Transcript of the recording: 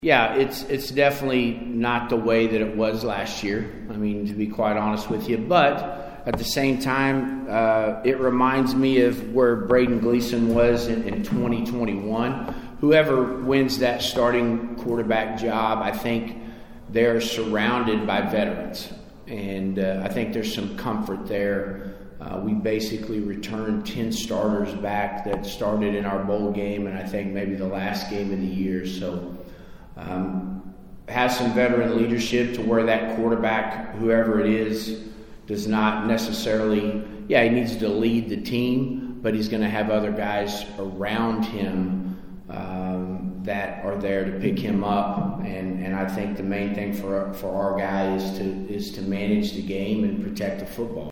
Yeah, it's definitely not the way that it was last year. I mean, to be quite honest with you. But at the same time, it reminds me of where Braden Gleason was in 2021. Whoever wins that starting quarterback job, I think they're surrounded by veterans. And I think there's some comfort there. We basically returned 10 starters back that started in our bowl game, and I think maybe the last game of the year. So has some veteran leadership to where that quarterback, whoever it is, does not necessarily, he needs to lead the team, but he's going to have other guys around him that are there to pick him up. And I think the main thing for our guy is to manage the game and protect the football.